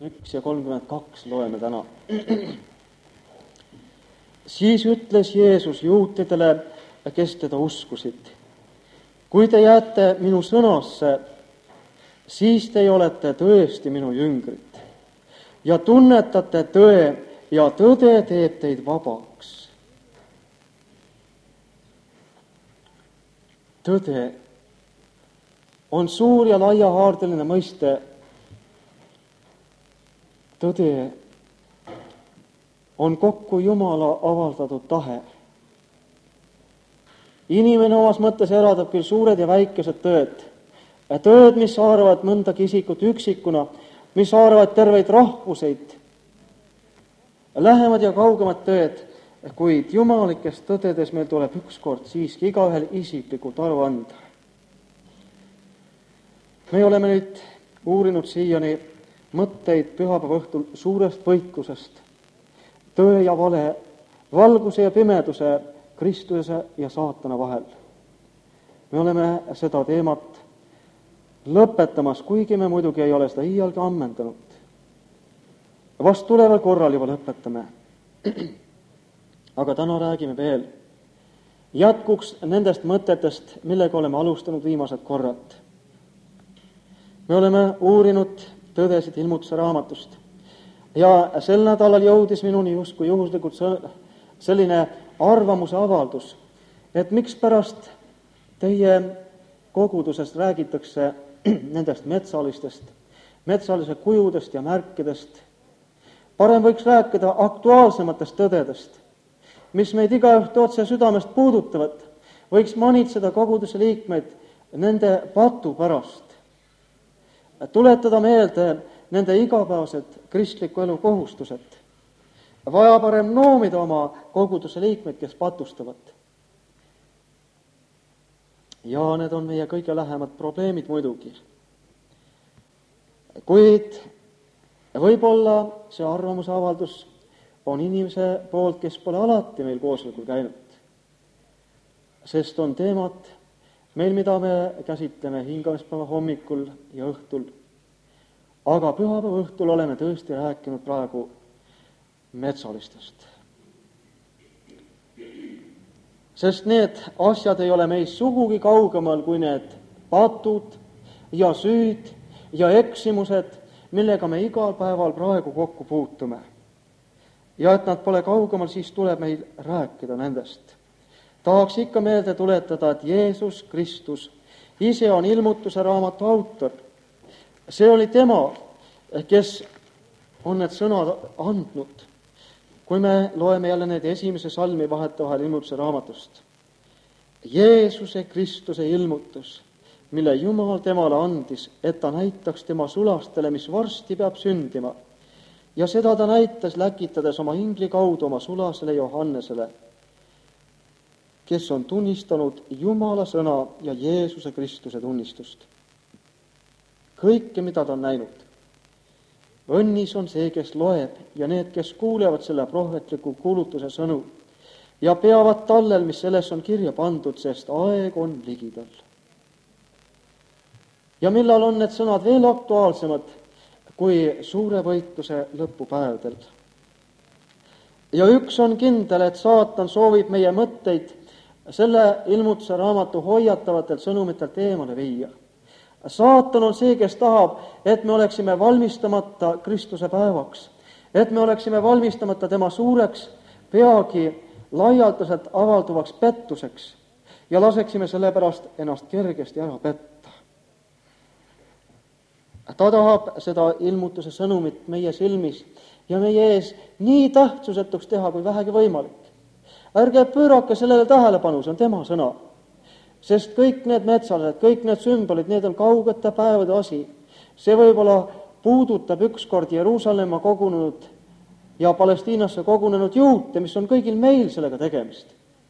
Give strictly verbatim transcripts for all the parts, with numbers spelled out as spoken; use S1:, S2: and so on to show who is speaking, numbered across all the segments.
S1: üks ja kolmkümmend kaks loeme täna. Siis ütles Jeesus juutidele, kes teda uskusid. Kui te jääte minu sõnasse, siis te olete tõesti minu jüngrid ja tunnetate tõe ja tõde teeb teid vabaks. Tõde on suur ja laiahaardeline mõiste. Tõde on kokku Jumala avaldatud tahe. Inimene omas mõttes eradab küll suured ja väikesed tõed. Tõed, mis haaravad mõndagi isikut üksikuna, mis haaravad terveid rahvuseid, lähemad ja kaugemad tõed, kuid jumalikest tõdedes meil tuleb ükskord siiski igaühel isiklikult aru anda. Me oleme nüüd uurinud siiani mõtteid pühapäeva õhtul suurest võitlusest, tõe ja vale, valguse ja pimeduse, Kristuse ja saatana vahel. Me oleme seda teemat lõpetamas, kuigi me muidugi ei ole seda iialgi ammendanud. Vast tuleval korral juba lõpetame. Aga täna räägime veel jätkuks nendest mõtetest, millega oleme alustanud viimased korrad. Me oleme uurinud tõdesid ilmutuse raamatust ja sel nädalal jõudis minuni justkui juhuslikult selline arvamuse avaldus, et miks pärast teie kogudusest räägitakse nendest metsalistest, metsalise kujudest ja märkidest. Parem võiks rääkida aktuaalsematest tõdedest, mis meid igaühte otse südamest puudutavad, võiks manitseda koguduse liikmeid nende patu pärast, tuletada meelde nende igapäevased kristliku elu kohustused, vaja parem noomida oma koguduse liikmeid, kes patustavad. Ja need on meie kõige lähemad probleemid muidugi. Kuid võib-olla see arvamusavaldus on inimese poolt, kes pole alati meil koosolekul käinud. Sest on teemad meil, mida me käsitleme hingamispäeva hommikul ja õhtul. Aga pühapäeva õhtul oleme tõesti rääkinud praegu metsalistest. Sest need asjad ei ole meist sugugi kaugemal kui need patud ja süüd ja eksimused, millega me igal päeval praegu kokku puutume. Ja et nad pole kaugemal, siis tuleb meil rääkida nendest. Tahaks ikka meelde tuletada, et Jeesus Kristus ise on ilmutuse raamatu autor. See oli tema, kes on need sõnad andnud. Kui me loeme jälle need esimese salmi vahetevahel ilmutuse raamatust. Jeesuse Kristuse ilmutus, mille Jumal temale andis, et ta näitaks tema sulastele, mis varsti peab sündima. Ja seda ta näitas läkitades oma ingli kaudu oma sulasele Johannesele, kes on tunnistanud Jumala sõna ja Jeesuse Kristuse tunnistust. Kõike, mida ta on näinud. Õnnis on see, kes loeb ja need, kes kuulevad selle prohvetliku kuulutuse sõnu ja peavad tallel, mis selles on kirja pandud, sest aeg on ligidal. Ja millal on need sõnad veel aktuaalsemad kui suure võitluse lõpupäevadel. Ja üks on kindel, et saatan soovib meie mõtteid selle ilmutuse raamatu hoiatavatelt sõnumitelt eemale viia. Saatan on see, kes tahab, et me oleksime valmistamata Kristuse päevaks, et me oleksime valmistamata tema suureks, peagi laialdaselt avalduvaks pettuseks ja laseksime sellepärast ennast kergesti ära petta. Ta tahab seda ilmutuse sõnumit meie silmis ja meie ees nii tähtsusetuks teha, kui vähegi võimalik. Ärge pöörake sellele tähelepanu, see on tema sõna. Sest kõik need metsalised, kõik need sümbolid, need on kaugete päevade asi. See võib-olla puudutab ükskord Jeruusalemma kogunenud ja Palestiinasse kogunenud juute, mis on kõigil meil sellega tegemist.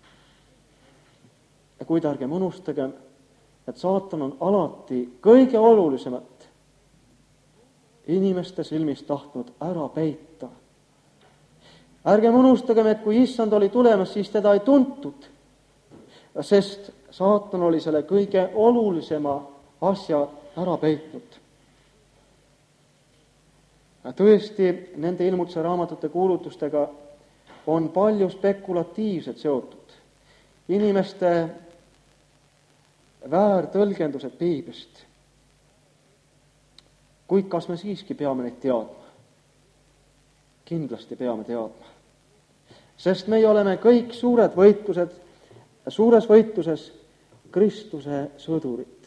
S1: Ja kuid ärgem unustagem, et saatan on alati kõige olulisemat inimeste silmis tahtnud ära peita. Ärgem unustagem, et kui issand oli tulemas, siis teda ei tuntud, sest saatan oli selle kõige olulisema asja ära peitnud. tõesti, nende ilmutuse raamatute kuulutustega on palju spekulatiivset seotud. Inimeste väärtõlgendused piiblist. Kuid kas me siiski peame neid teadma? Kindlasti peame teadma. Sest meie oleme kõik suured võitlused, suures võitluses Kristuse sõdurid.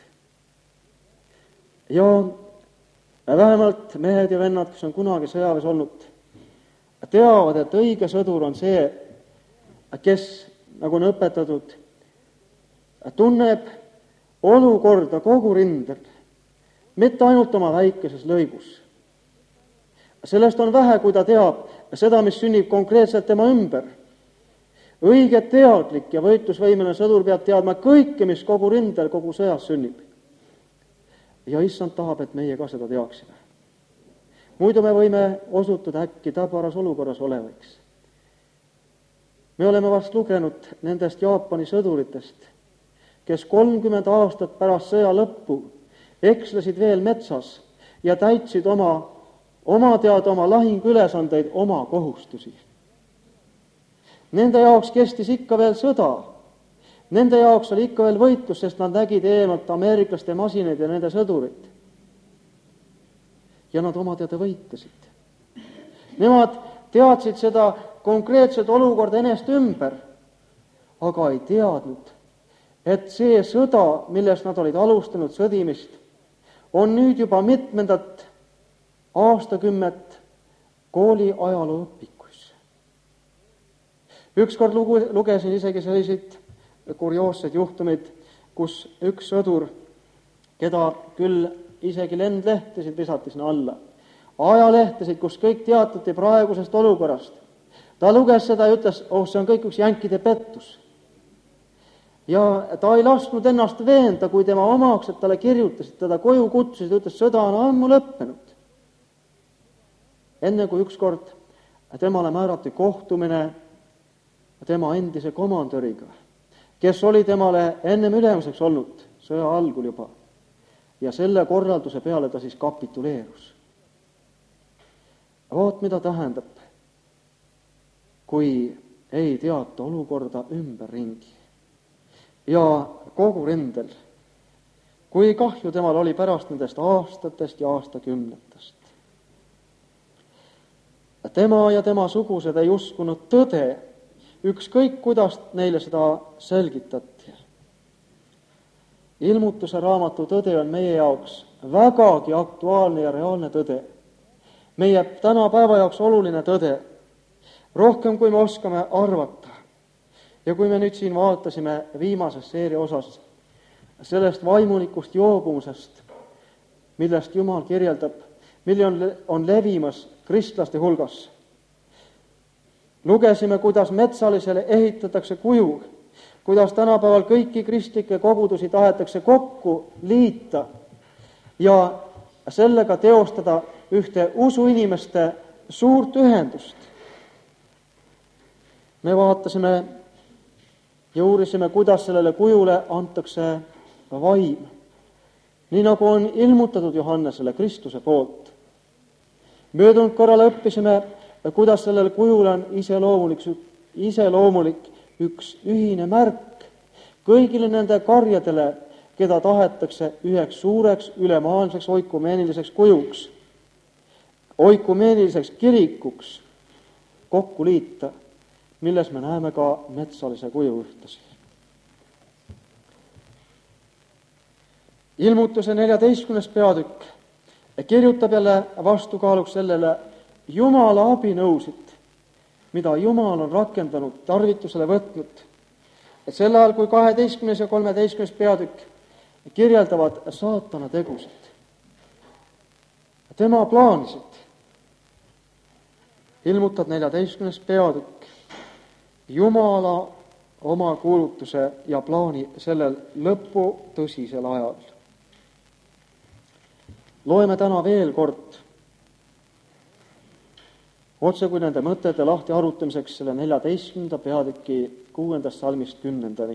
S1: Ja vähemalt mehed ja vennad, kes on kunagi sõjaväes olnud, teavad, et õige sõdur on see, kes, nagu on õpetatud, tunneb olukorda kogu rindel, mitte ainult oma väikeses lõigus. Sellest on vähe, kui ta teab seda, mis sünnib konkreetselt tema ümber. Õige teadlik ja võitlusvõimeline sõdur peab teadma kõike, mis kogu rindel, kogu sõjas sünnib. Ja issand tahab, et meie ka seda teaksime. Muidu me võime osutuda äkki tabaras olukorras olevaks. Me oleme vast lugenud nendest Jaapani sõduritest, kes kolmkümmend aastat pärast sõja lõppu ekslesid veel metsas ja täitsid oma, oma teada oma lahinguülesandeid, oma kohustusi. Nende jaoks kestis ikka veel sõda. Nende jaoks oli ikka veel võitlus, sest nad nägid eemalt ameeriklaste masinaid ja nende sõdurid. Ja nad oma teada võitlesid. Nemad teadsid seda konkreetset olukorda enest ümber, aga ei teadnud, et see sõda, milles nad olid alustanud sõdimist, on nüüd juba mitmendat aastakümmet kooli ajaloo õpikus. Ükskord lugu, lugesin isegi selliseid kurioosseid juhtumid, kus üks sõdur, keda küll isegi lendlehtesid visati sinna alla, ajalehtesid, kus kõik teatati praegusest olukorrast. Ta luges seda ja ütles, oh, see on kõik üks jänkide pettus. Ja ta ei lasknud ennast veenda, kui tema omaksed talle kirjutasid, teda koju kutsusid, ütles, sõda on ammu lõppenud. Enne kui ükskord temale määrati kohtumine tema endise komandöriga, kes oli temale ennem ülemuseks olnud sõja algul juba. Ja selle korralduse peale ta siis kapituleerus. Vaat, mida tähendab, kui ei teata olukorda ümberringi. Ja kogu rindel, kui kahju temal oli pärast nendest aastatest ja aastakümnetest. Tema ja tema sugused ei uskunud tõde, ükskõik kuidas neile seda selgitati. Ilmutuse raamatu tõde on meie jaoks vägagi aktuaalne ja reaalne tõde. Meie tänapäeva jaoks oluline tõde, rohkem kui me oskame arvata. Ja kui me nüüd siin vaatasime viimases seeria osas sellest vaimulikust joobumusest, millest Jumal kirjeldab, mille on, on levimas kristlaste hulgas. Lugesime, kuidas metsalisele ehitatakse kuju, kuidas tänapäeval kõiki kristlikke kogudusi tahetakse kokku liita ja sellega teostada ühte usuinimeste suurt ühendust. Me vaatasime ja uurisime, kuidas sellele kujule antakse vaim, nii nagu on ilmutatud Johannesele Kristuse poolt. Möödunud korral õppisime, kuidas sellel kujul on iseloomulik, iseloomulik üks ühine märk kõigile nende karjadele, keda tahetakse üheks suureks ülemaailmseks oikumeeniliseks kujuks, oikumeeniliseks kirikuks kokku liita, milles me näeme ka metsalise kuju ühtlasi. Ilmutuse neljateistkümnes peatükk kirjutab jälle vastukaaluks sellele Jumala abinõusid, mida Jumal on rakendanud, tarvitusele võtnud. Et sel ajal, kui kaheteistkümnes ja kolmeteistkümnes peatükk kirjeldavad saatana tegusid, tema plaanisid, ilmutab neljateistkümnes peatükk Jumala oma kuulutuse ja plaani sellel lõpu tõsisel ajal. Loeme täna veel kord otse kui nende mõtete lahti arutamiseks selle neljateistkümnenda peatüki kuuendast salmist kümnendani.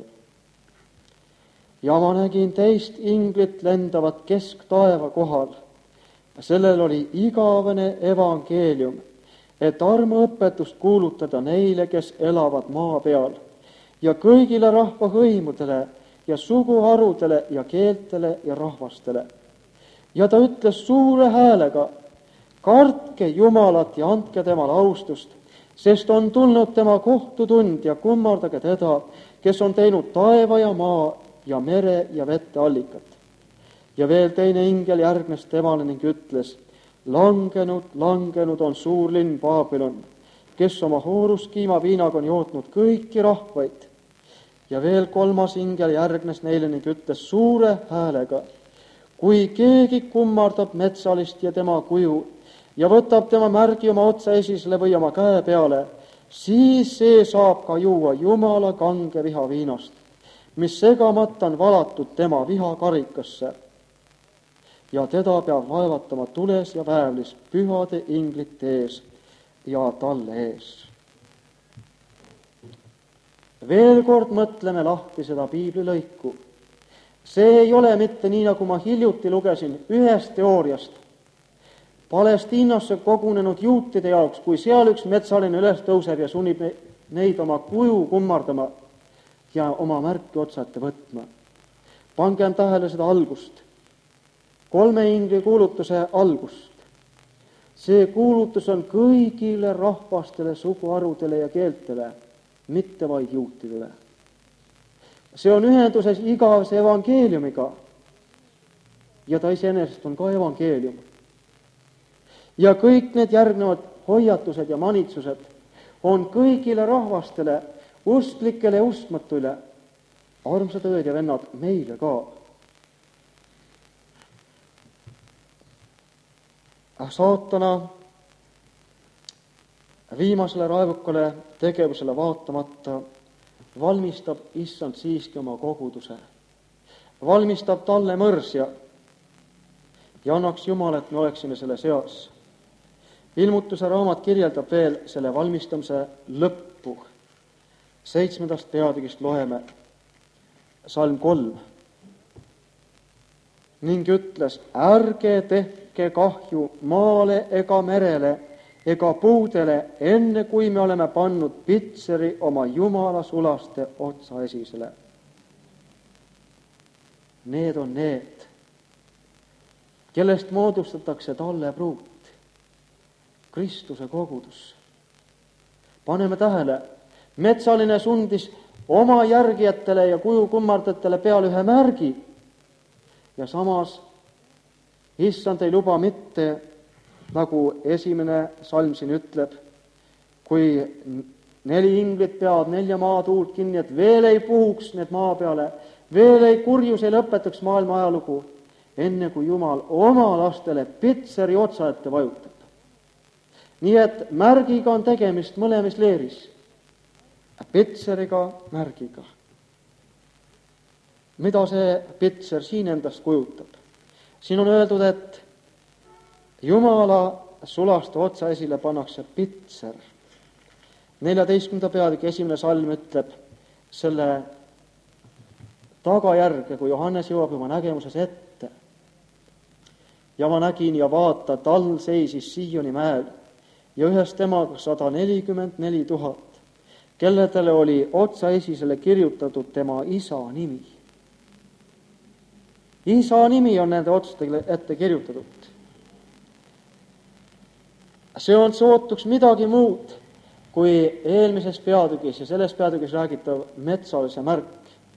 S1: Ja ma nägin teist inglit lendavat kesktaeva kohal, sellel oli igavene evangeelium, et armuõpetust kuulutada neile, kes elavad maa peal, ja kõigile rahvahõimudele ja suguharudele ja keeltele ja rahvastele. Ja ta ütles suure häälega, kartke Jumalat ja andke temale austust, sest on tulnud tema kohtutund ja kummardage teda, kes on teinud taeva ja maa ja mere ja vette allikat. Ja veel teine ingel järgnes temale ning ütles, langenud, langenud on suur linn Babylon, kes oma hooruskiima viinaga on jootnud kõiki rahvaid. Ja veel kolmas ingel järgnes neile ning ütles suure häälega, kui keegi kummardab metsalist ja tema kuju ja võtab tema märgi oma otsaesisele või oma käe peale, siis see saab ka juua Jumala kange viha viinast, mis segamata on valatud tema vihakarikasse. Ja teda peab vaevatama tules ja väävlis pühade inglite ees ja talle ees. Veel kord mõtleme lahti seda piiblilõiku. See ei ole mitte nii, nagu ma hiljuti lugesin ühest teooriast Palestiinasse kogunenud juutide jaoks, kui seal üks metsaline üles tõuseb ja sunnib neid oma kuju kummardama ja oma märki otsate võtma. Pangem tähele seda algust. Kolme ingli kuulutuse algust. See kuulutus on kõigile rahvastele, suguharudele ja keeltele, mitte vaid juutidele. See on ühenduses igavese evangeeliumiga ja ta iseenesest on ka evangeelium. Ja kõik need järgnevad hoiatused ja manitsused on kõigile rahvastele, ustlikele ja ustmatuile, armsad õed ja vennad, meile ka. Saatana viimasele raevukale tegevusele vaatamata valmistab issand siiski oma koguduse, valmistab talle mõrsja ja annaks Jumal, et me oleksime selle seas. Ilmutuse raamat kirjeldab veel selle valmistamise lõppu. Seitsmendast peatükist loeme salm kolm. Ning ütles, ärge tehke kahju maale ega merele ega puudele, enne kui me oleme pannud pitseri oma Jumala sulaste otsaesisele. Need on need, kellest moodustatakse talle pruut, Kristuse kogudus. Paneme tähele, metsaline sundis oma järgijatele ja kuju kummardajatele peale ühe märgi ja samas issand ei luba mitte, nagu esimene salm siin ütleb, kui neli inglit peavad nelja maatuult kinni, et veel ei puhuks need maa peale, veel ei kurjus ei lõpetaks maailma ajalugu, enne kui Jumal oma lastele pitseri otsa ette vajutab. Nii et märgiga on tegemist mõlemis leeris, pitseriga, märgiga. Mida see pitser siin endast kujutab? Siin on öeldud, et Jumala sulaste otsa esile pannakse pitser. neljateistkümnenda peatüki esimene salm ütleb selle tagajärge, kui Johannes jõuab oma nägemuses ette. Ja ma nägin ja vaata, tal seisis Sioni mäel ja ühes temaga sada nelikümmend neli tuhat, kelledele oli otsa esisele kirjutatud tema isa nimi. Isa nimi on nende otstele ette kirjutatud. See on sootuks midagi muud kui eelmises peatükis ja selles peatükis räägitav metsalise märk.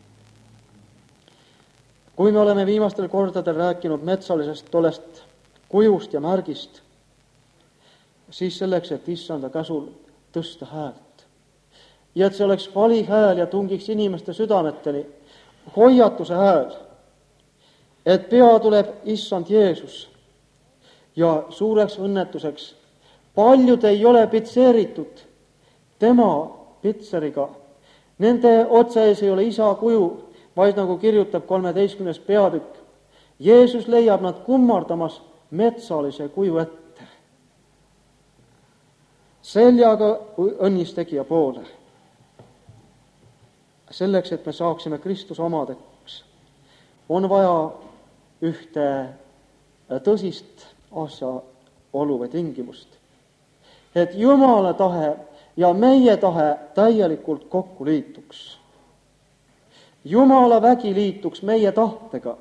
S1: Kui me oleme viimastel kordadel rääkinud metsalisest tollest kujust ja märgist, siis selleks, et issanda käsul tõsta häält. Ja et see oleks vali hääl ja tungiks inimeste südameteni, hoiatuse hääl, et pea tuleb issand Jeesus ja suureks õnnetuseks paljud ei ole pitseeritud tema pitseriga. Nende otsa ees ei ole isa kuju, vaid nagu kirjutab kolmeteistkümnes peatükk, Jeesus leiab nad kummardamas metsalise kuju ette. Seljaga õnnistegija poole. Selleks, et me saaksime Kristuse omadeks, on vaja ühte tõsist asjaolu või tingimust. Et Jumala tahe ja meie tahe täielikult kokku liituks. Jumala vägi liituks meie tahtega.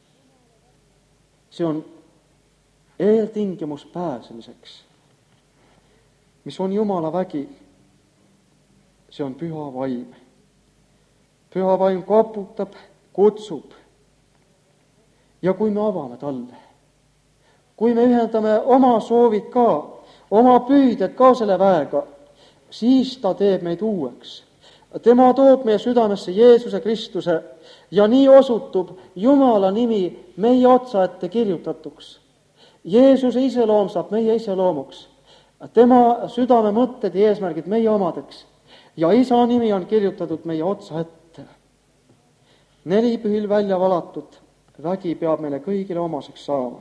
S1: See on eeltingimus pääsemiseks. Mis on Jumala vägi? See on püha vaim. Püha vaim koputab, kutsub. Ja kui me avame talle, kui me ühendame oma soovid ka, oma püüded ka selle väega, siis ta teeb meid uueks. Tema toob meie südamesse Jeesuse Kristuse ja nii osutub Jumala nimi meie otsa ette kirjutatuks. Jeesuse iseloom saab meie iseloomuks. Tema südame mõtted ja eesmärgid meie omadeks. Ja isa nimi on kirjutatud meie otsa ette. Nelipühil välja valatud vägi peab meile kõigile omaseks saama.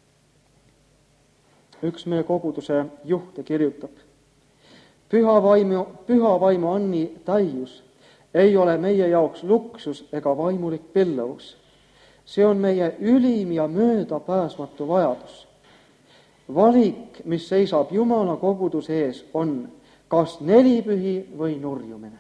S1: Üks meie koguduse juhte kirjutab. Püha vaimu, püha vaimu anni täius ei ole meie jaoks luksus ega vaimulik pillavus. See on meie ülim ja möödapääsmatu vajadus. Valik, mis seisab Jumala koguduse ees, on kas nelipühi või nurjumine.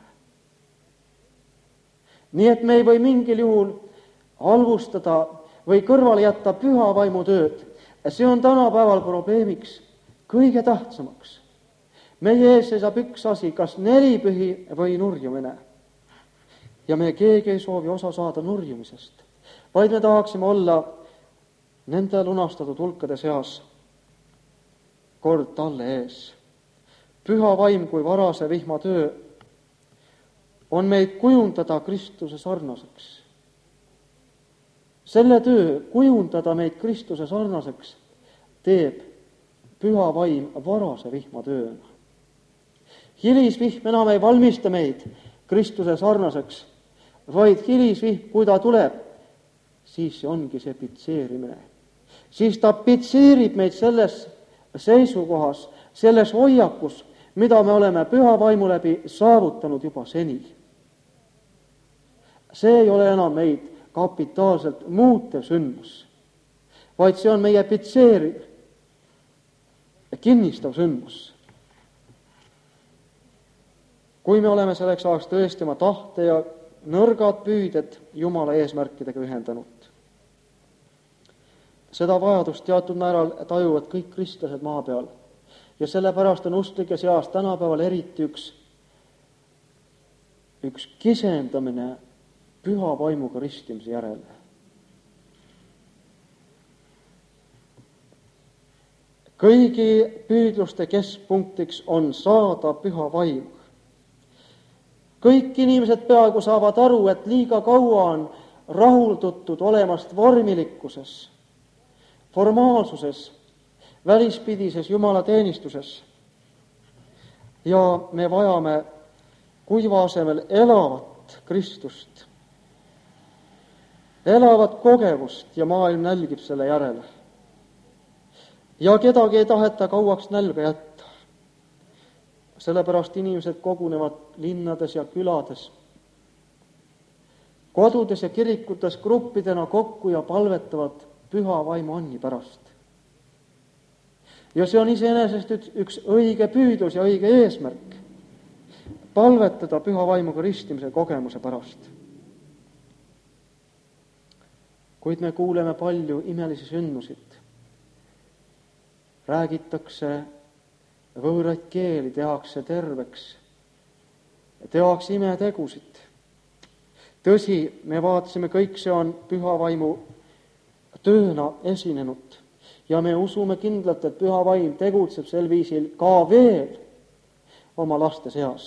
S1: Nii et me ei või mingil juhul halvustada või kõrvale jätta püha vaimu tööd. See on tänapäeval probleemiks kõige tähtsamaks. Meie ees seisab üks asi, kas nelipühi või nurjumine. Ja me keegi ei soovi osa saada nurjumisest, vaid me tahaksime olla nende lunastatud hulkade seas kord talle ees. Püha vaim kui varase vihma töö on meid kujundada Kristuse sarnaseks. Selle töö, kujundada meid Kristuse sarnaseks, teeb püha vaim varase vihma tööna. Hilisvihm enam ei valmista meid Kristuse sarnaseks, vaid hilisvihm, kui ta tuleb, siis see ongi see pitseerimine. Siis ta pitseerib meid selles seisukohas, selles hoiakus, mida me oleme püha vaimu läbi saavutanud juba seni. See ei ole enam meid kapitaalselt muutev sündmus, vaid see on meie pitseeriv ja kinnistav sündmus. Kui me oleme selleks ajaks tõesti oma tahte ja nõrgad püüded Jumala eesmärkidega ühendanud. Seda vajadust teatud määral tajuvad kõik kristlased maa peal. Ja sellepärast on usklike seas tänapäeval eriti üks, üks kisendamine püha vaimuga ristimise järele. Kõigi püüdluste keskpunktiks on saada püha vaim. Kõik inimesed peaaegu saavad aru, et liiga kaua on rahuldutud olemast vormilikkuses, formaalsuses, välispidises Jumala teenistuses. Ja me vajame kuiva asemel elavat Kristust, elavat kogemust ja maailm nälgib selle järele. Ja kedagi ei taheta kauaks nälga jätta. Sellepärast inimesed kogunevad linnades ja külades, kodudes ja kirikutes gruppidena kokku ja palvetavad püha vaimu anni pärast. Ja see on iseenesest üks, üks õige püüdlus ja õige eesmärk, palvetada püha vaimuga ristimise kogemuse pärast. Kuid me kuuleme palju imelisi sündmusid. Räägitakse võõraid keeli, tehakse terveks, tehakse imetegusid. Tõsi, me vaatasime, kõik see on püha vaimu tööna esinenud ja me usume kindlalt, et püha vaim tegutseb sel viisil ka veel oma laste seas.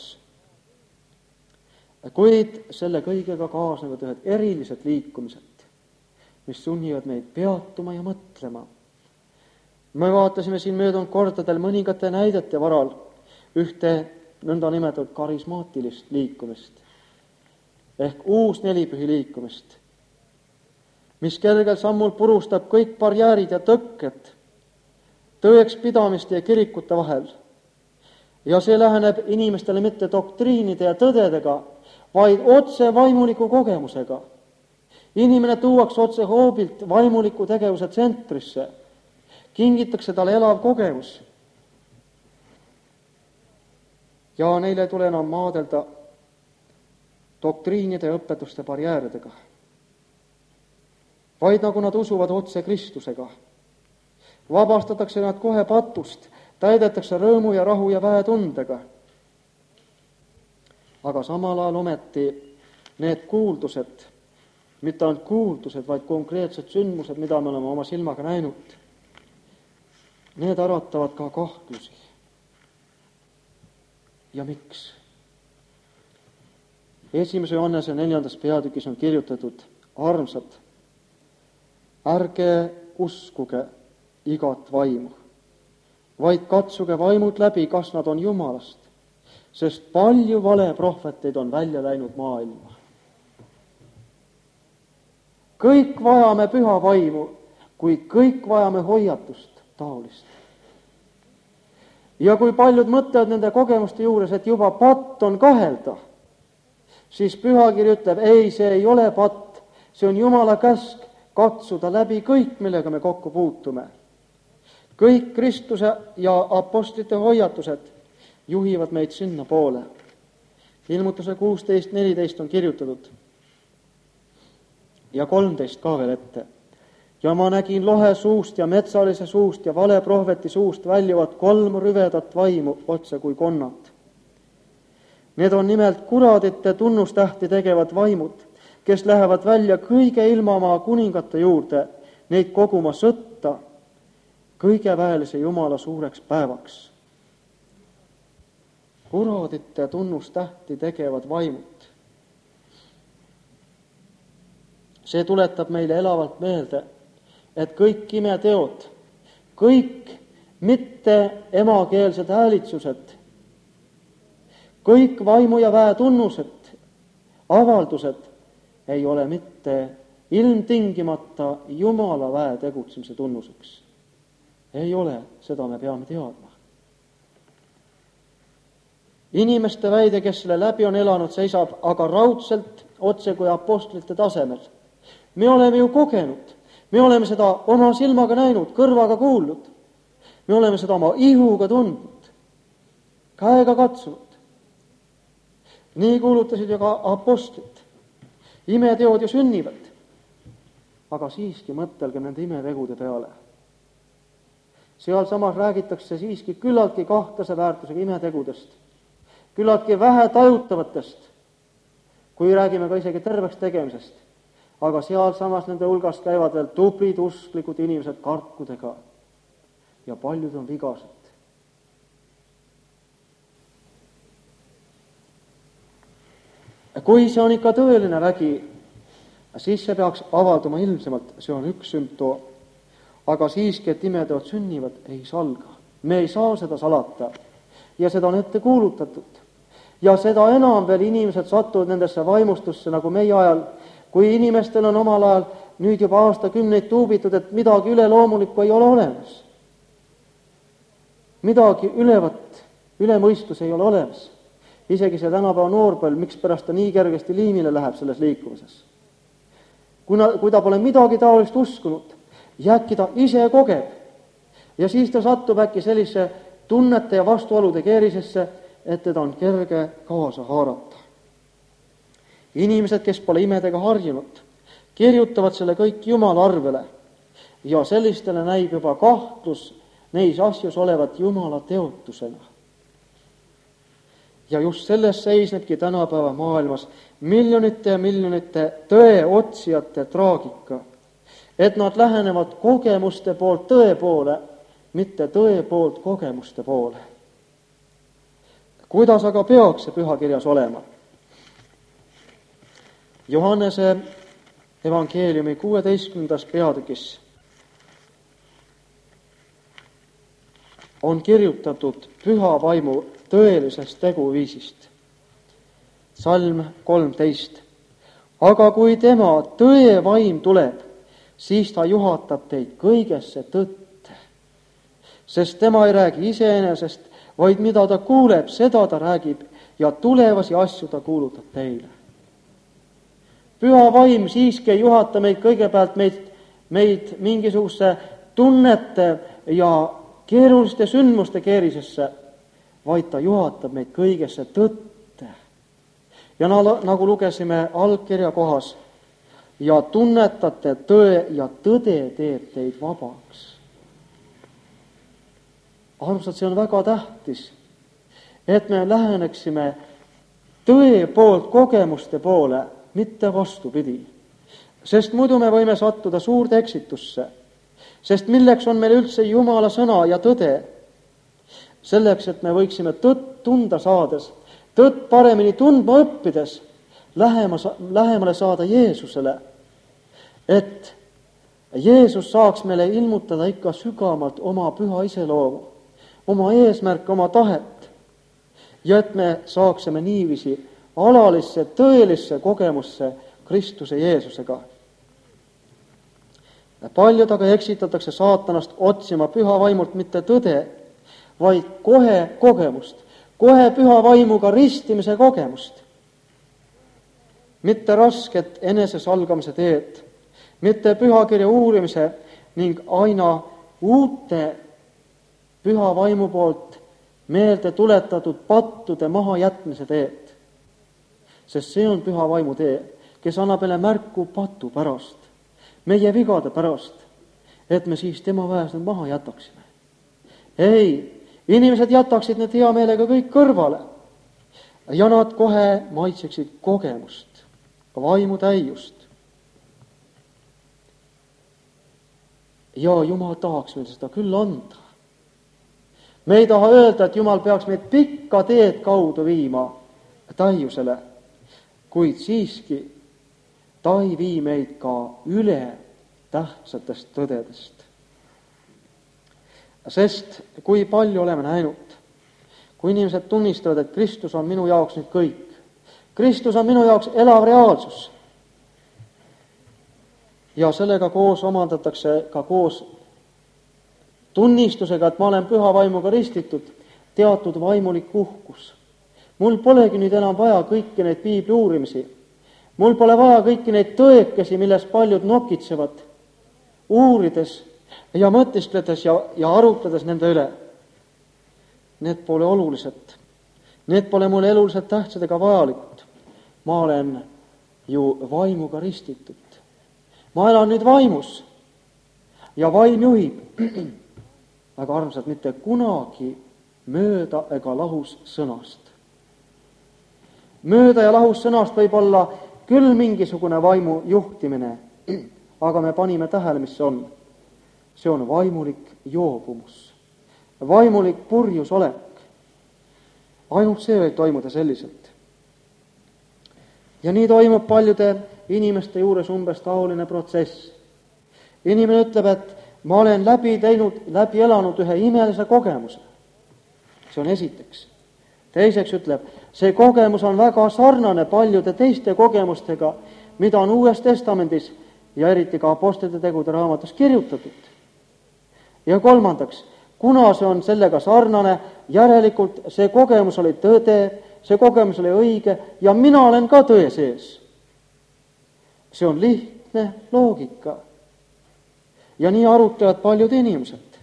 S1: Kuid selle kõigega kaasnevad ühed erilised liikumised, mis sunnivad meid peatuma ja mõtlema. Me vaatasime siin möödunud kordadel mõningate näidete varal ühte nõnda nimetatud karismaatilist liikumist ehk uus nelipühi liikumist, mis kergel sammul purustab kõik barjäärid ja tõkked tõeks pidamiste ja kirikute vahel. Ja see läheneb inimestele mitte doktriinide ja tõdedega, vaid otse vaimuliku kogemusega. Inimene tuuakse otse hoobilt vaimuliku tegevuse tsentrisse, kingitakse talle elav kogemus. Ja neile ei tule enam maadelda doktriinide ja õpetuste barjääridega, vaid nagu nad usuvad otse Kristusega, vabastatakse nad kohe patust, täidetakse rõõmu ja rahu ja väetundega. Aga samal ajal ometi need kuuldused, mitte ainult kuuldused, vaid konkreetsed sündmused, mida me oleme oma silmaga näinud, need äratavad ka kahtlusi. Ja miks? Esimese Johannese neljandas peatükis on kirjutatud: armsad, ärge uskuge igat vaimu, vaid katsuge vaimud läbi, kas nad on Jumalast, sest palju valeprohveteid on välja läinud maailma. Kõik vajame püha vaimu, kuid kõik vajame hoiatust taolist. Ja kui paljud mõtlevad nende kogemuste juures, et juba patt on kahelda, siis pühakiri ütleb, ei, see ei ole patt, see on Jumala käsk katsuda läbi kõik, millega me kokku puutume. Kõik Kristuse ja apostlite hoiatused juhivad meid sinna poole. Ilmutuse kuusteist neliteist on kirjutatud ja kolmteist ka veel ette. Ja ma nägin lohe suust ja metsalise suust ja valeprohveti suust väljuvat kolm rüvedat vaimu otse kui konnad. Need on nimelt kuradite tunnustähti tegevad vaimud, kes lähevad välja kõige ilmamaa kuningate juurde, neid koguma sõtta kõige väelise Jumala suureks päevaks. Kuradite tunnustähti tegevad vaimud. See tuletab meile elavalt meelde, et kõik imeteod, kõik mitte emakeelsed häälitsused, kõik vaimu ja väe tunnused, avaldused ei ole mitte ilmtingimata Jumala väe tegutsemise tunnuseks. Ei ole, seda me peame teadma. Inimeste väide, kes selle läbi on elanud, seisab aga raudselt otse kui apostlite tasemel. Me oleme ju kogenud, me oleme seda oma silmaga näinud, kõrvaga kuulnud, me oleme seda oma ihuga tundnud, käega katsunud. Nii kuulutasid ju ka apostlid. Imeteod ju sünnivad, aga siiski mõtelge nende imetegude peale. Seal samas räägitakse siiski küllaltki kahtlase väärtusega imetegudest, küllaltki vähe tajutavatest, kui räägime ka isegi terveks tegemisest. Aga seal samas nende hulgas käivad veel tublid usklikud inimesed karkudega ja paljud on vigased. Kui see on ikka tõeline vägi, siis see peaks avalduma ilmsemalt, see on üks sümptoom. Aga siiski, et imeteod sünnivad, ei salga. Me ei saa seda salata ja seda on ette kuulutatud. Ja seda enam veel inimesed satuvad nendesse vaimustusse, nagu meie ajal, kui inimestel on omal ajal nüüd juba aastakümneid tuubitud, et midagi üleloomulikku ei ole olemas. Midagi ülevat, ülemõistus ei ole olemas. Isegi see tänapäeva noorpõlv, miks pärast ta nii kergesti liimile läheb selles liikumises. Kui, na, kui ta pole midagi taolist uskunud, ja äkki ta ise kogeb. Ja siis ta satub äkki sellise tunnete ja vastuolude keerisesse, et teda on kerge kaasa haarata. Inimesed, kes pole imedega harjunud, kirjutavad selle kõik Jumala arvele ja sellistele näib juba kahtlus neis asjus olevat Jumala teotusena. Ja just selles seisnebki tänapäeva maailmas miljonite ja miljonite tõe otsijate traagika, et nad lähenevad kogemuste poolt tõe poole, mitte tõe poolt kogemuste poole. Kuidas aga peaks see pühakirjas olema? Johannese evangeeliumi kuueteistkümnendas peatükis on kirjutatud püha vaimu tõelisest teguviisist. Salm kolmteist. Aga kui tema tõe vaim tuleb, siis ta juhatab teid kõigesse tõtte. Sest tema ei räägi iseenesest, vaid mida ta kuuleb, seda ta räägib ja tulevasi asju ta kuulutab teile. Püha vaim siiski ei juhata meid kõigepealt meid, meid mingisuguse tunnete ja keeruliste sündmuste keerisesse, vaid ta juhatab meid kõigesse tõtte. Ja nagu lugesime algkirja kohas, ja tunnetate tõe ja tõde teeb teid vabaks. Armsad, see on väga tähtis, et me läheneksime tõe poolt kogemuste poole, mitte vastupidi. Sest muidu me võime sattuda suurde eksitusse. Sest milleks on meil üldse Jumala sõna ja tõde? Selleks, et me võiksime tõtt tunda saades, tõtt paremini tundma õppides, lähema, lähemale saada Jeesusele, et Jeesus saaks meile ilmutada ikka sügavamalt oma püha iseloomu, oma eesmärke, oma tahet, ja et me saaksime niiviisi alalisse, tõelisse kogemusse Kristuse Jeesusega. Paljud aga eksitatakse saatanast otsima püha vaimult mitte tõde, vaid kohe kogemust, kohe püha vaimuga ristimise kogemust. Mitte rasket enesesalgamise teed, mitte pühakirja uurimise ning aina uute püha vaimu poolt meelde tuletatud pattude mahajätmise teed. Sest see on püha vaimu tee, kes annab meile märku patu pärast, meie vigade pärast, et me siis tema väes need maha jätaksime. Ei, inimesed jätaksid need hea meelega kõik kõrvale ja nad kohe maitseksid kogemust, vaimu täiust. Ja Jumal tahaks meil seda küll anda. Me ei taha öelda, et Jumal peaks meid pikka teed kaudu viima täiusele, kuid siiski ta ei vii meid ka üle tähtsatest tõdedest. Sest kui palju oleme näinud, kui inimesed tunnistavad, et Kristus on minu jaoks nüüd kõik. Kristus on minu jaoks elav reaalsus. Ja sellega koos omandatakse ka koos tunnistusega, et ma olen püha vaimuga ristitud, teatud vaimulik uhkus. Mul polegi nüüd enam vaja kõiki neid piibli uurimisi. Mul pole vaja kõiki neid tõekesi, milles paljud nokitsevad, uurides ja mõtiskledes ja, ja arutledes nende üle. Need pole olulised. Need pole mulle eluliselt tähtsad ega vajalikud. Ma olen ju vaimuga ristitud. Ma elan nüüd vaimus ja vaim juhib. Aga armsad, mitte kunagi mööda ega lahus sõnast. Mööda ja lahus sõnast võib olla küll mingisugune vaimu juhtimine, aga me panime tähele, mis see on. See on vaimulik joobumus, vaimulik purjusolek. Ainult see võib toimuda selliselt. Ja nii toimub paljude inimeste juures umbes taoline protsess. Inimene ütleb, et ma olen läbi teinud, läbi elanud ühe imelise kogemuse. See on esiteks. Teiseks ütleb, see kogemus on väga sarnane paljude teiste kogemustega, mida on Uues Testamendis ja eriti ka Apostlite tegude raamatus kirjutatud. Ja kolmandaks, kuna see on sellega sarnane, järelikult see kogemus oli tõde, see kogemus oli õige ja mina olen ka tõe sees. See on lihtne loogika. Ja nii arutlevad paljud inimesed.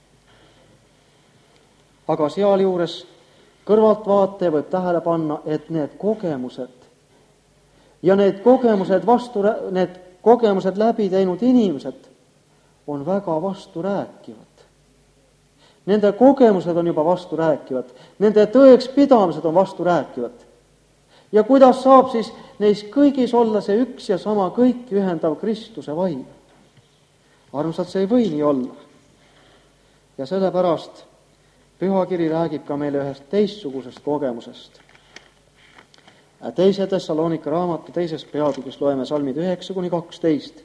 S1: Aga sealjuures kõrvaltvaataja võib tähele panna, et need kogemused ja need kogemused, vastu, need kogemused läbi teinud inimesed on väga vasturääkivad. Nende kogemused on juba vasturääkivad. Nende tõeks pidamised on vasturääkivad. Ja kuidas saab siis neis kõigis olla see üks ja sama kõiki ühendav Kristuse vaim? Armsad, see ei või nii olla. Ja sellepärast Pühakiri räägib ka meile ühest teistsugusest kogemusest. Teise Thessalonika raamatu teises peatükis loeme salmid üheksa kuni kaksteist.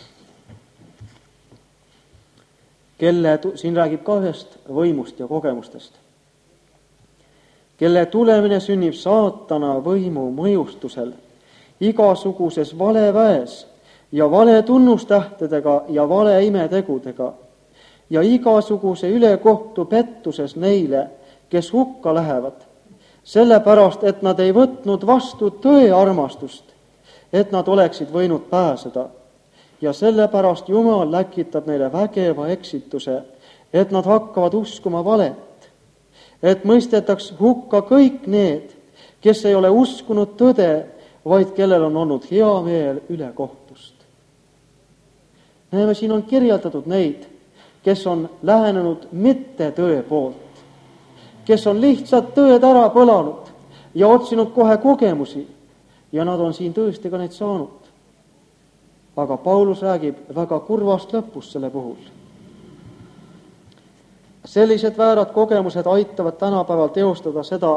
S1: Kelle, siin räägib ka ühest võimust ja kogemustest. Kelle tulemine sünnib saatana võimu mõjustusel, igasuguses valeväes ja vale tunnustähtedega ja vale imetegudega ja igasuguse ülekohtu pettuses neile, kes hukka lähevad, sellepärast, et nad ei võtnud vastu tõe armastust, et nad oleksid võinud pääseda. Ja sellepärast Jumal läkitab neile vägeva eksituse, et nad hakkavad uskuma valet, et mõistetaks hukka kõik need, kes ei ole uskunud tõde, vaid kellel on olnud hea meel ülekohtust. näeme, siin on kirjeldatud neid, kes on lähenenud mitte tõe poolt, kes on lihtsalt tõed ära põlanud ja otsinud kohe kogemusi ja nad on siin tõesti ka neid saanud. Aga Paulus räägib väga kurvast lõpust selle puhul. Sellised väärad kogemused aitavad tänapäeval teostada seda,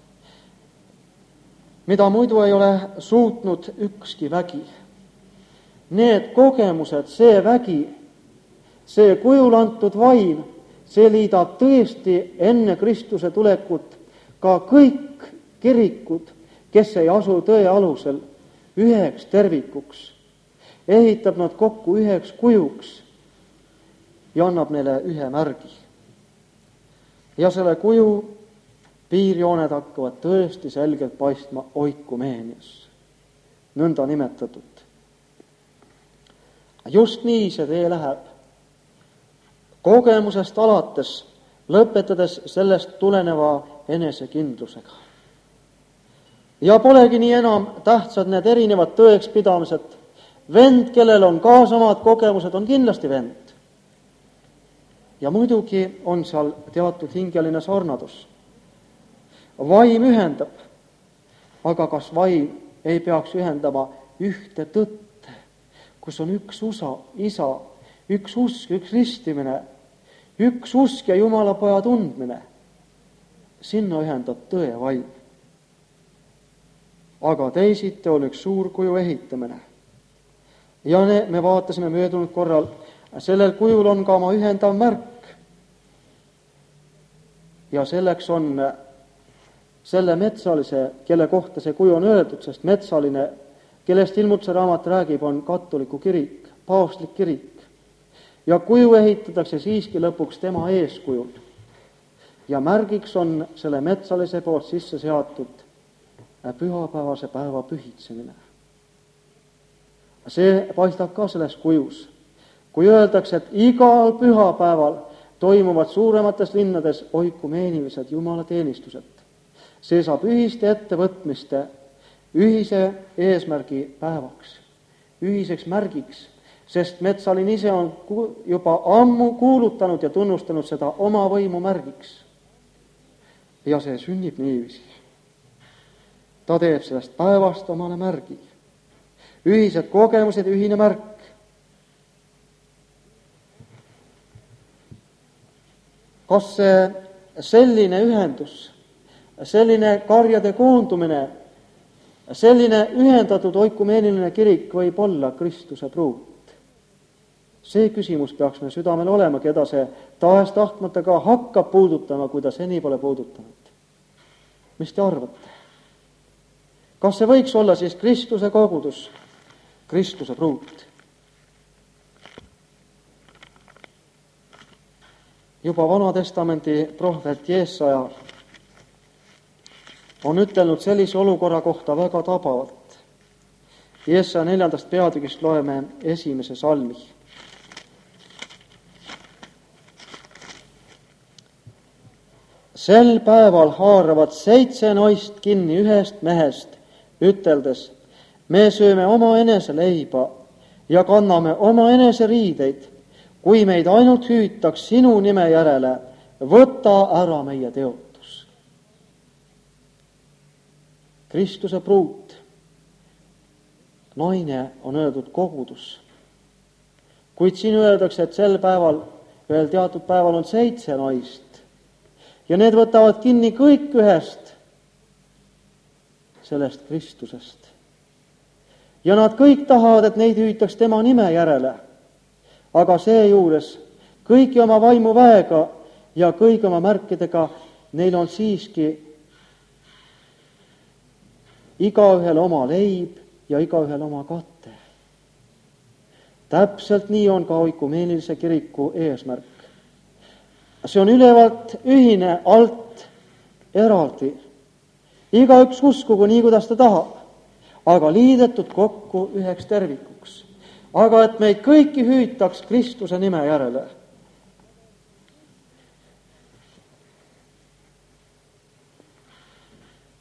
S1: mida muidu ei ole suutnud ükski vägi. Need kogemused, see vägi, see kujul antud vaim, see liidab tõesti enne Kristuse tulekut ka kõik kirikud, kes ei asu tõe alusel, üheks tervikuks, ehitab nad kokku üheks kujuks ja annab neile ühe märgi. Ja selle kuju piirjooned hakkavad tõesti selgelt paistma oikumeenias, nõnda nimetatud. Just nii see tee läheb. Kogemusest alates, lõpetades sellest tuleneva enesekindlusega. Ja polegi nii enam tähtsad need erinevad tõeks pidamised. Vend, kellel on ka samad kogemused, on kindlasti vend. Ja muidugi on seal teatud hingeline sarnadus. Vaim ühendab, aga kas vaim ei peaks ühendama ühte tõtte, kus on üks usa, isa, üks usk, üks ristimine, üks usk ja Jumala poja tundmine. Sinna ühendab tõe vaim. Aga teisiti on üks suur kuju ehitamine. Ja ne, me vaatasime möödunud korral, sellel kujul on ka oma ühendav märk. Ja selleks on selle metsalise, kelle kohta see kuju on öeldud, sest metsaline, kellest Ilmutuse raamat räägib, on katoliku kirik, paavstlik kirik. Ja kuju ehitatakse siiski lõpuks tema eeskujul. Ja märgiks on selle metsalise poolt sisse seatud pühapäevase päeva pühitsemine. See paistab ka selles kujus. Kui öeldakse, et igal pühapäeval toimuvad suuremates linnades oikumeenilised jumalateenistused, see saab ühiste ettevõtmiste ühise eesmärgi päevaks, ühiseks märgiks, sest metsalin ise on juba ammu kuulutanud ja tunnustanud seda oma võimu märgiks. Ja see sünnib niiviisi. Ta teeb sellest päevast omale märgi. Ühised kogemused, ühine märk. Kas see selline ühendus, selline karjade koondumine, selline ühendatud oikumeeniline kirik võib olla Kristuse pruut? See küsimus peaks me südamel olema, keda see tahes tahtmata ka hakkab puudutama, kui ta seni pole puudutanud. Mis te arvate? Kas see võiks olla siis Kristuse kogudus, Kristuse pruut? Juba Vana-testamendi prohvet Jeesaja on ütelnud sellise olukorra kohta väga tabavalt. Jeesaja neljandast peatükist loeme esimese salmi. Sel päeval haaravad seitse naist kinni ühest mehest, üteldes, me sööme oma enese leiba ja kanname oma enese riideid, kui meid ainult hüütaks sinu nime järele, võta ära meie teotus. Kristuse pruut, naine on öeldud kogudus. Kuid siin öeldakse, et sel päeval, ühel teatud päeval on seitse naist ja need võtavad kinni kõik ühest sellest Kristusest. Ja nad kõik tahavad, et neid hüütaks tema nime järele. Aga seejuures kõigi oma vaimu väega ja kõigi oma märkidega neil on siiski igaühel oma leib ja igaühel oma katte. Täpselt nii on ka oikumeenilise kiriku eesmärk. See on ülevalt ühine, alt eraldi. Igaüks uskugu nii, kuidas ta tahab, aga liidetud kokku üheks tervikuks. Aga et meid kõiki hüütaks Kristuse nime järele.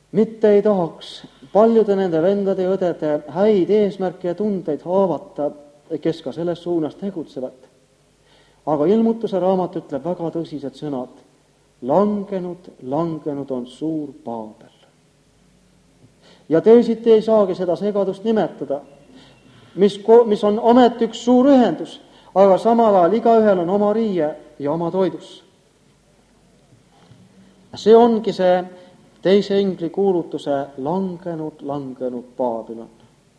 S1: mitte ei tahaks paljude nende vendade ja õdede häid eesmärke ja tundeid haavata, kes ka selles suunas tegutsevad. aga ilmutuse raamat ütleb väga tõsised sõnad. langenud, langenud on suur Paabel. ja teisiti ei saagi seda segadust nimetada, mis, mis on ometi üks suur ühendus, aga samal ajal igaühel on oma riie ja oma toidus. See ongi see teise ingli kuulutuse langenud, langenud Paabilon.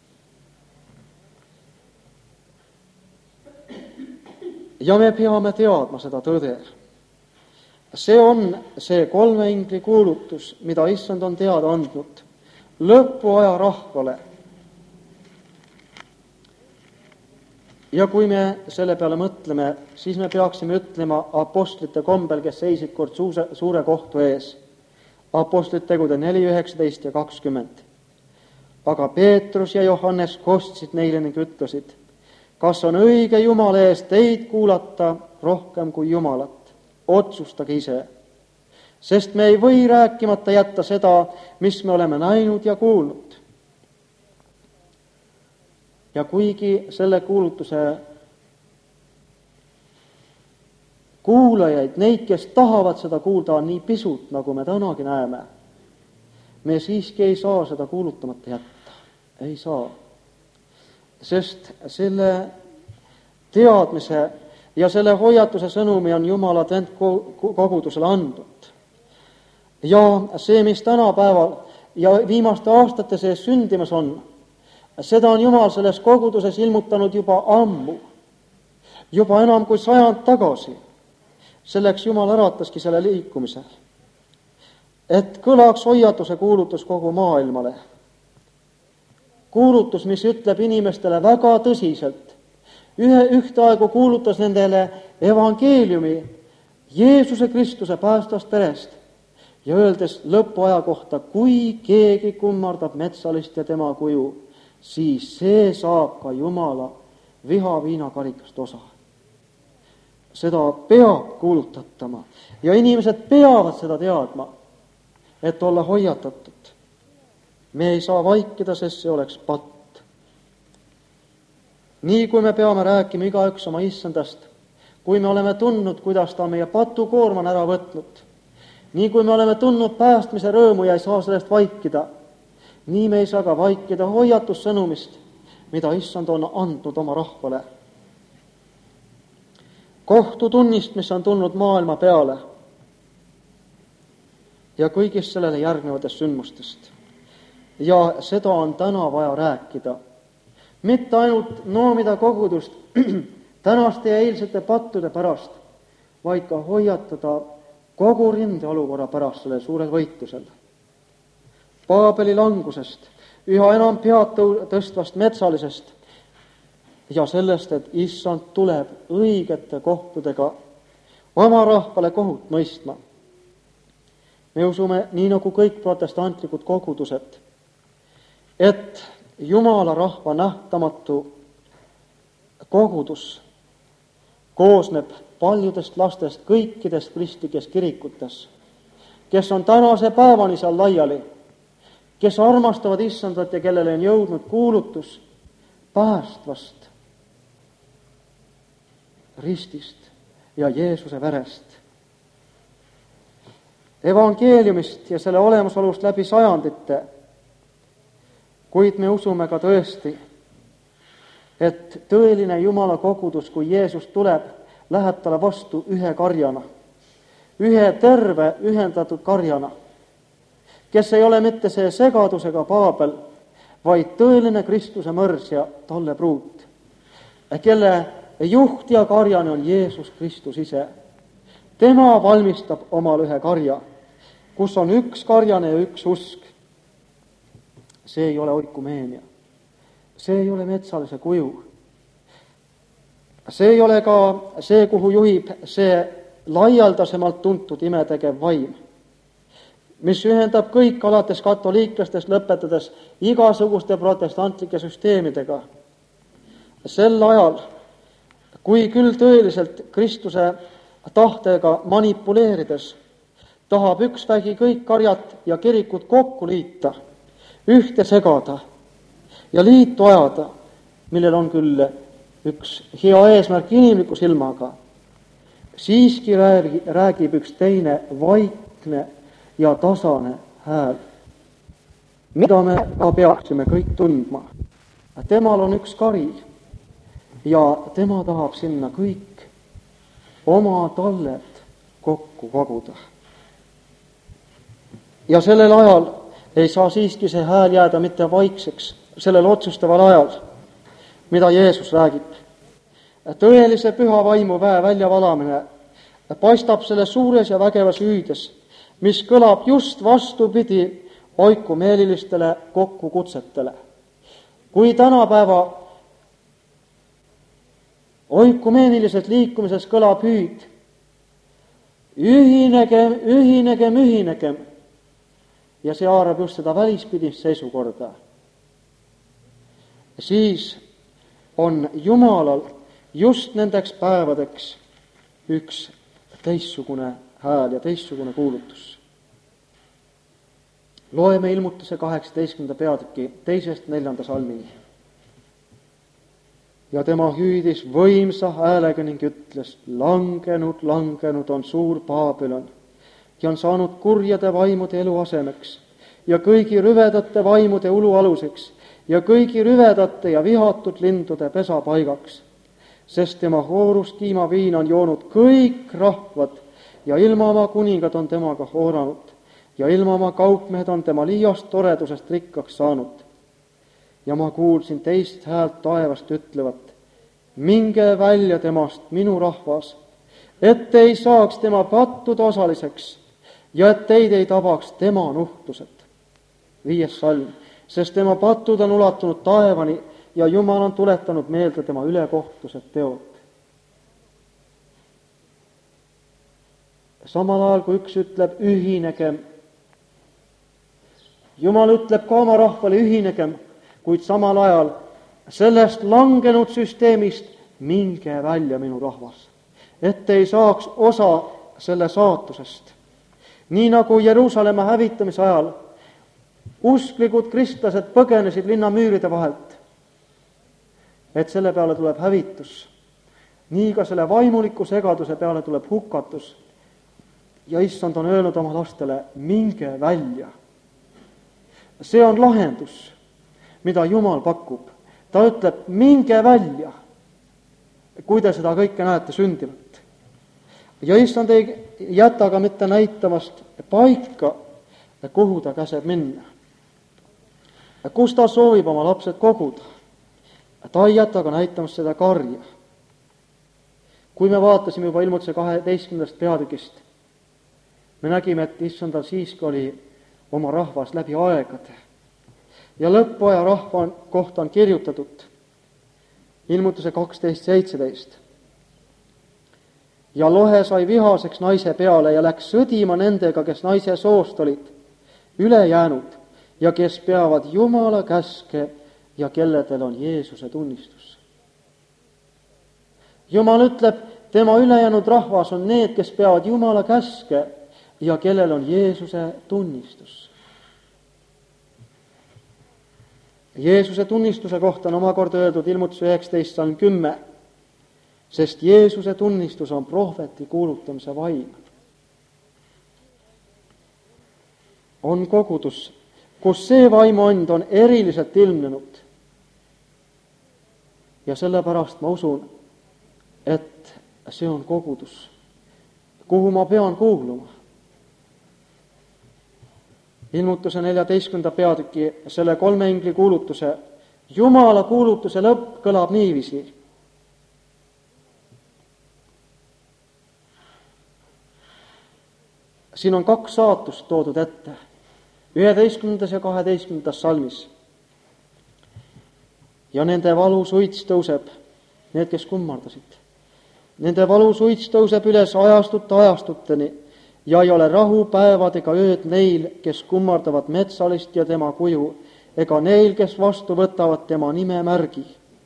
S1: ja me peame teadma seda tõde. See on see kolme ingli kuulutus, mida issand on teada andnud lõpuaja rahvale. ja kui me selle peale mõtleme, siis me peaksime ütlema apostlite kombel, kes seisid kord suuse, suure kohtu ees. Apostlite tegude neli, üheksateist ja kakskümmend. aga Peetrus ja Johannes kostsid neile ning ütlesid, kas on õige Jumala eest teid kuulata rohkem kui Jumalat? Otsustage ise, sest me ei või rääkimata jätta seda, mis me oleme näinud ja kuulnud. Ja kuigi selle kuulutuse kuulajaid, neid, kes tahavad seda kuulda, on nii pisut, nagu me tänagi näeme, me siiski ei saa seda kuulutamata jätta. Ei saa. Sest selle teadmise ja selle hoiatuse sõnumi on Jumala adventkogudusele andnud. Ja see, mis tänapäeval ja viimaste aastate sees sündimas on, seda on Jumal selles koguduses ilmutanud juba ammu, juba enam kui sajand tagasi. Selleks Jumal ärataski selle liikumise, et kõlaks hoiatuse kuulutus kogu maailmale. Kuulutus, mis ütleb inimestele väga tõsiselt, ühe ühtaegu kuulutas nendele evangeeliumi Jeesuse Kristuse päästvast perest ja öeldes lõpuaja kohta, kui keegi kummardab metsalist ja tema kuju, siis see saab ka Jumala vihaviinakarikast osa. Seda peab kuulutatama ja inimesed peavad seda teadma, et olla hoiatatud. Me ei saa vaikida, sest see oleks patt. Nii kui me peame rääkima igaüks oma issandast, kui me oleme tundnud, kuidas ta meie patukoorma on ära võtnud, nii kui me oleme tundnud päästmise rõõmu ja ei saa sellest vaikida, nii me ei saa ka vaikida hoiatussõnumist, mida issand on andnud oma rahvale. Kohtutunnist, mis on tulnud maailma peale ja kõigist sellele järgnevatest sündmustest. Ja seda on täna vaja rääkida. Mitte ainult noomida kogudust tänaste ja eilsete pattude pärast, vaid ka hoiatada kogu rindeolukorra pärast sellel suurel võitlusel. Paabeli langusest, üha enam pead tõstvast metsalisest ja sellest, et issand tuleb õigete kohtudega oma rahvale kohut mõistma. Me usume, nii nagu kõik protestantlikud kogudused, et Jumala rahva nähtamatu kogudus koosneb paljudest lastest kõikidest kristlikes kirikutes, kes on tänase päevani seal laiali, kes armastavad issandat ja kellele on jõudnud kuulutus päästvast ristist ja Jeesuse verest. Evangeeliumist ja selle olemasolust läbi sajandite, kuid me usume ka tõesti, et tõeline Jumala kogudus, kui Jeesus tuleb, läheb talle vastu ühe karjana, ühe terve ühendatud karjana, kes ei ole mitte see segadusega Paabel, vaid tõeline Kristuse mõrs ja talle pruut, kelle juht ja karjane on Jeesus Kristus ise. Tema valmistab omal ühe karja, kus on üks karjane ja üks usk. See ei ole oikumeenia. See ei ole metsalise kuju. See ei ole ka see, kuhu juhib see laialdasemalt tuntud imetegev vaim, mis ühendab kõik alates katoliiklastest lõpetades igasuguste protestantlike süsteemidega. Sel ajal, kui küll tõeliselt Kristuse tahtega manipuleerides tahab üksvägi kõik karjad ja kirikud kokku liita, ühte segada ja liitu ajada, millel on küll üks hea eesmärk inimliku silmaga, siiski räägib üks teine vaikne ja tasane hääl, mida me ka peaksime kõik tundma. Temal on üks kari ja tema tahab sinna kõik oma talled kokku koguda. Ja sellel ajal ei saa siiski see hääl jääda mitte vaikseks, sellel otsustaval ajal, mida Jeesus räägib. Tõelise püha vaimu väe väljavalamine paistab selles suures ja vägevas hüüdes, mis kõlab just vastupidi oikumeelilistele kokkukutsetele. Kui tänapäeva oikumeelilises liikumises kõlab hüüd, ühinegem, ühinegem, ühinegem, ja see haarab just seda välispidist seisukorda, siis on Jumalal just nendeks päevadeks üks teistsugune hääl ja teistsugune kuulutus. Loeme Ilmutuse kaheksateistkümnenda peatüki teisest neljanda salmini. Ja tema hüüdis võimsa häälega ning ütles, langenud, langenud on suur Paabylon ja on saanud kurjade vaimude eluasemeks ja kõigi rüvedate vaimude ulualuseks ja kõigi rüvedate ja vihatud lindude pesapaigaks, sest tema hoorust kiimaviin on joonud kõik rahvad ja ilma oma kuningad on temaga hooranud ja ilma oma kaupmehed on tema liiast toredusest rikkaks saanud. Ja ma kuulsin teist häält taevast ütlevat, minge välja temast, minu rahvas, et ei saaks tema pattuda osaliseks ja et teid ei tabaks tema nuhtlused. Viies salm, sest tema pattud on ulatunud taevani ja Jumal on tuletanud meelde tema ülekohtused teod. Samal ajal, kui üks ütleb ühinegem, Jumal ütleb ka oma rahvale ühinegem, kuid samal ajal sellest langenud süsteemist minge välja, minu rahvas, et ei saaks osa selle saatusest. Nii nagu Jeruusalemma hävitamise ajal usklikud kristlased põgenesid linna müüride vahelt, et selle peale tuleb hävitus. Nii ka selle vaimuliku segaduse peale tuleb hukatus. Ja issand on öelnud oma lastele, minge välja. See on lahendus, mida Jumal pakub. Ta ütleb, minge välja, kui te seda kõike näete sündivat. Ja issand ei jäta ka mitte näitamast paika, kuhu ta käseb minna. Kus ta soovib oma lapsed koguda. Ta ei jäta ka näitamast seda karja. Kui me vaatasime juba Ilmutuse kaheteistkümnendast peatükist, me nägime, et issandal siiski oli oma rahvas läbi aegade. Ja lõppaja rahva kohta on kirjutatud Ilmutuse kaksteist seitseteist. Ja lohe sai vihaseks naise peale ja läks sõdima nendega, kes naise soost olid üle jäänud ja kes peavad Jumala käske ja kelledel on Jeesuse tunnistus. Jumal ütleb, tema ülejäänud rahvas on need, kes peavad Jumala käske ja kellel on Jeesuse tunnistus. Jeesuse tunnistuse kohta on omakorda öeldud Ilmutuse üheksateist salm kümme, sest Jeesuse tunnistus on prohveti kuulutamise vaim. On kogudus, kus see vaimuand on eriliselt ilmnenud. Ja sellepärast ma usun, et see on kogudus, kuhu ma pean kuuluma. Ilmutuse neljateistkümnenda peatüki selle kolme ingli kuulutuse, Jumala kuulutuse lõpp kõlab niiviisi. Siin on kaks saatust toodud ette, üheteistkümnendas ja kaheteistkümnendas salmis. Ja nende valusuits tõuseb, need, kes kummardasid. Nende valusuits tõuseb üles ajastute ajastuteni ja ei ole rahu päevad ega ööd neil, kes kummardavad metsalist ja tema kuju, ega neil, kes vastu võtavad tema nime märgi.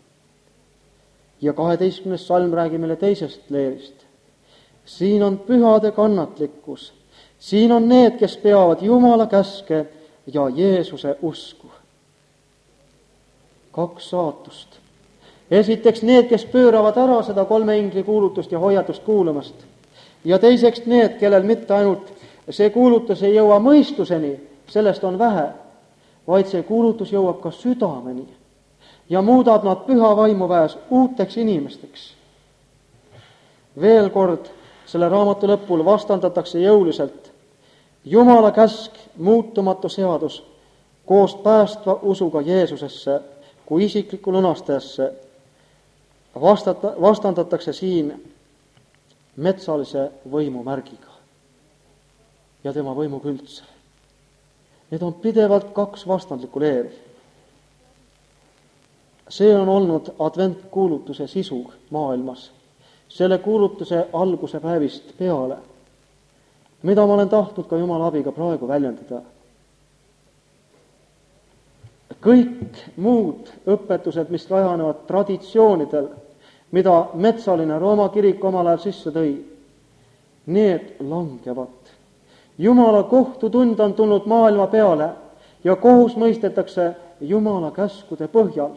S1: Ja kaheteistkümnes salm räägib meile teisest leerist. Siin on pühade kannatlikkus, siin on need, kes peavad Jumala käske ja Jeesuse usku. Kaks saatust. Esiteks need, kes pööravad ära seda kolme ingli kuulutust ja hoiatust kuulamast. Ja teiseks need, kellel mitte ainult see kuulutus ei jõua mõistuseni, sellest on vähe, vaid see kuulutus jõuab ka südameni ja muudab nad püha vaimuväes uuteks inimesteks. Veel kord selle raamatu lõpul vastandatakse jõuliselt Jumala käsk, muutumatu seadus koos päästva usuga Jeesusesse kui isiklikku lunastajasse. Vastata, vastandatakse siin metsalise võimu märgiga ja tema võimuga üldse. Need on pidevalt kaks vastandlikku leeri. See on olnud adventkuulutuse sisu maailmas, selle kuulutuse alguse päevist peale, mida ma olen tahtnud ka Jumala abiga praegu väljendada. Kõik muud õpetused, mis rajanevad traditsioonidel, mida metsaline Rooma kirik omal ajal sisse tõi, need langevad. Jumala kohtutund on tulnud maailma peale ja kohus mõistetakse Jumala käskude põhjal.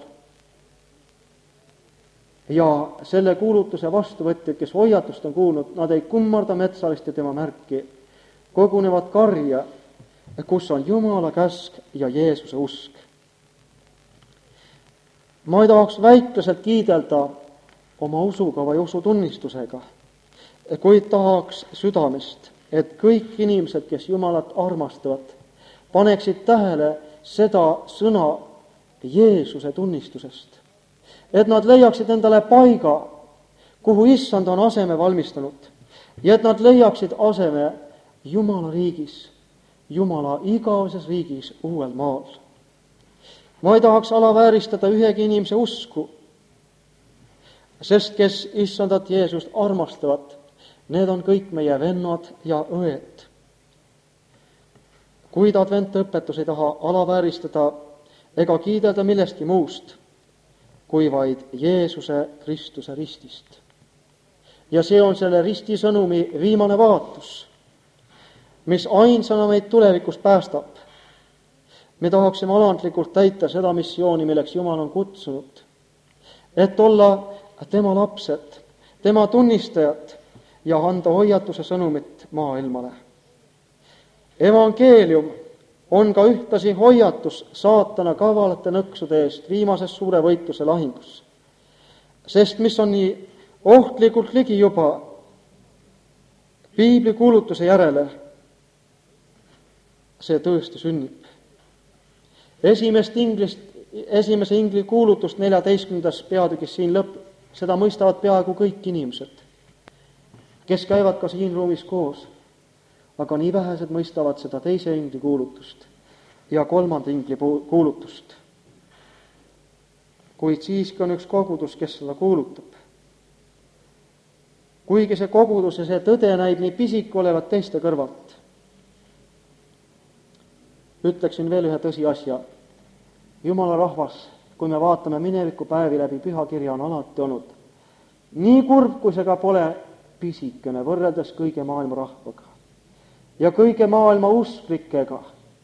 S1: Ja selle kuulutuse vastuvõtjad, kes hoiatust on kuulnud, nad ei kummarda metsalist ja tema märki, kogunevad karja, kus on Jumala käsk ja Jeesuse usk. Ma ei tahaks väikleselt kiidelda oma usuga või usutunnistusega, kuid tahaks südamest, et kõik inimesed, kes Jumalat armastavad, paneksid tähele seda sõna Jeesuse tunnistusest. Et nad leiaksid endale paiga, kuhu issand on aseme valmistanud, ja et nad leiaksid aseme Jumala riigis, Jumala igaveses riigis uuel maal. Ma ei tahaks alavääristada ühegi inimese usku, sest kes issandat Jeesust armastavad, need on kõik meie vennad ja õed. Kuid adventõpetus ei taha alavääristada ega kiidelda millestki muust, kui vaid Jeesuse Kristuse ristist. Ja see on selle ristisõnumi viimane vaatus, mis ainsana meid tulevikus päästab. Me tahaksime alandlikult täita seda missiooni, milleks Jumal on kutsunud, et olla tema lapsed, tema tunnistajad ja anda hoiatuse sõnumit maailmale. Evangeelium on ka ühtasi hoiatus saatana kavalate nõksude eest viimases suure võitluse lahingus. Sest mis on nii ohtlikult ligi juba piibli kuulutuse järele, see tõesti sünnib. Esimest inglist, esimese ingli kuulutust neljateistkümnendas peatükis siin lõpp, seda mõistavad peaaegu kõik inimesed, kes käivad ka siin ruumis koos. Aga nii vähesed mõistavad seda teise ingli kuulutust ja kolmanda ingli kuulutust. Kuid siiski on üks kogudus, kes seda kuulutab. Kuigi see kogudus ja see tõde näib nii pisik olevat teiste kõrvalt. Ütleksin veel ühe tõsiasja. Jumala rahvas, kui me vaatame mineviku päevi läbi pühakirja, on alati olnud nii kurb, kui see ka pole pisikene võrreldes kõige maailma rahvaga ja kõige maailma usklikega.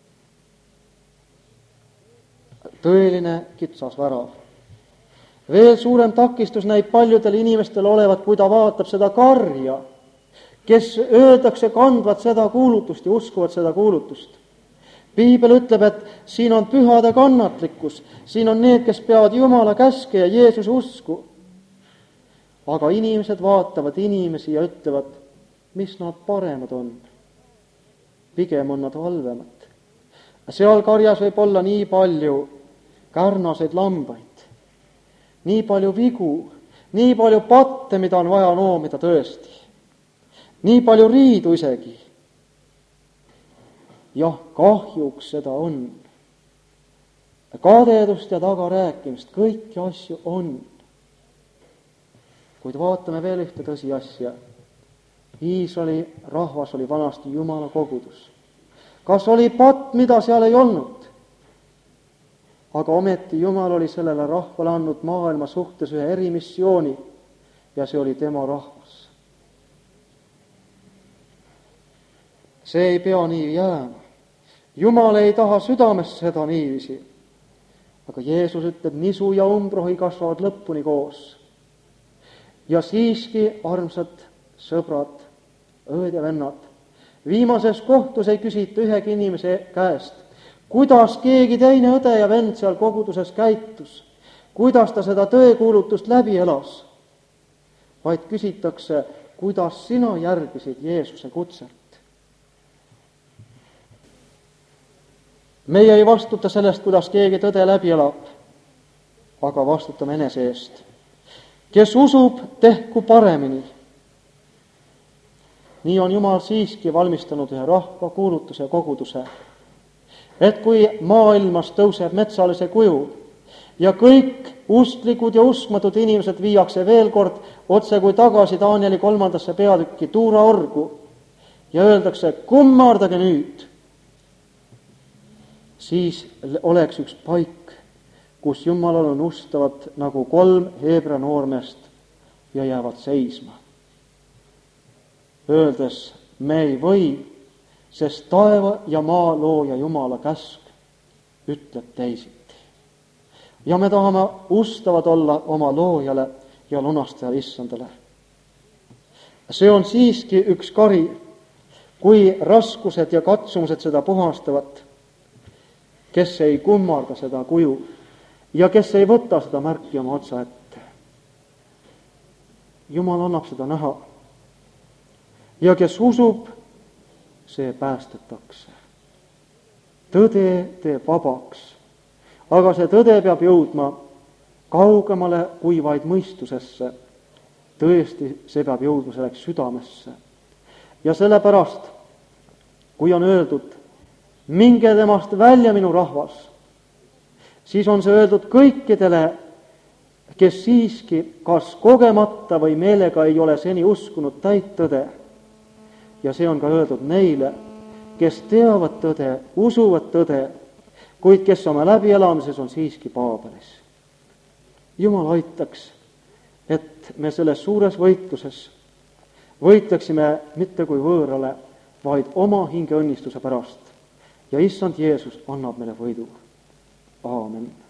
S1: Tõeline kitsas värav. Veel suurem takistus näib paljudel inimestel olevat, kui ta vaatab seda karja, kes öeldakse kandvat seda kuulutust ja uskuvad seda kuulutust. Piibel ütleb, et siin on pühade kannatlikkus, siin on need, kes peavad Jumala käske ja Jeesuse usku. Aga inimesed vaatavad inimesi ja ütlevad, mis nad paremad on. Pigem on nad halvemad. Seal karjas võib olla nii palju kärnaseid lambaid, nii palju vigu, nii palju patte, mida on vaja noomida tõesti, nii palju riidu isegi. Jah, kahjuks seda on. Kadedust ja tagarääkimist, kõiki asju on. Kuid vaatame veel ühte tõsi asja. Iisraeli rahvas oli vanasti Jumala kogudus. Kas oli patt, mida seal ei olnud? Aga ometi Jumal oli sellele rahvale andnud maailma suhtes ühe erimissiooni ja see oli tema rahvas. see ei pea nii jääma. Jumal ei taha südames seda niiviisi. Aga Jeesus ütleb, nisu ja umbrohi kasvavad lõpuni koos. Ja siiski, armsad sõbrad, õed ja vennad, viimases kohtus ei küsita ühegi inimese käest, kuidas keegi teine õde ja vend seal koguduses käitus, kuidas ta seda tõekuulutust läbi elas, vaid küsitakse, kuidas sina järgisid Jeesuse kutset. Meie ei vastuta sellest, kuidas keegi tõde läbi elab, aga vastutame enese eest. Kes usub, tehku paremini. Nii on Jumal siiski valmistanud ühe rahva kuulutuse koguduse, et kui maailmas tõuseb metsalise kuju ja kõik usklikud ja uskmatud inimesed viiakse veel kord otse kui tagasi Danieli kolmandasse peatükki tuuraorgu ja öeldakse, kummardage nüüd, siis oleks üks paik, kus Jumalal on ustavad nagu kolm Heebra noormeest ja jäävad seisma. Öeldes, me ei või, sest taeva ja maa looja Jumala käsk ütleb teisiti. Ja me tahame ustavad olla oma loojale ja lunastajale issandale. See on siiski üks kari, kui raskused ja katsumused seda puhastavad, kes ei kummarda seda kuju ja kes ei võta seda märki oma otsa ette. Jumal annab seda näha. Ja kes usub, see päästetakse. Tõde teeb vabaks, aga see tõde peab jõudma kaugemale kui vaid mõistusesse. Tõesti, see peab jõudma selleks südamesse. Ja sellepärast, kui on öeldud, minge temast välja minu rahvas, siis on see öeldud kõikidele, kes siiski kas kogemata või meelega ei ole seni uskunud täit tõde. Ja see on ka öeldud neile, kes teavad tõde, usuvad tõde, kuid kes oma läbielamises on siiski paabelis. Jumal aitaks, et me selles suures võitluses võitleksime mitte kui võõrale, vaid oma hinge õnnistuse pärast. Ja issand Jeesus annab meile võidu. Aamen.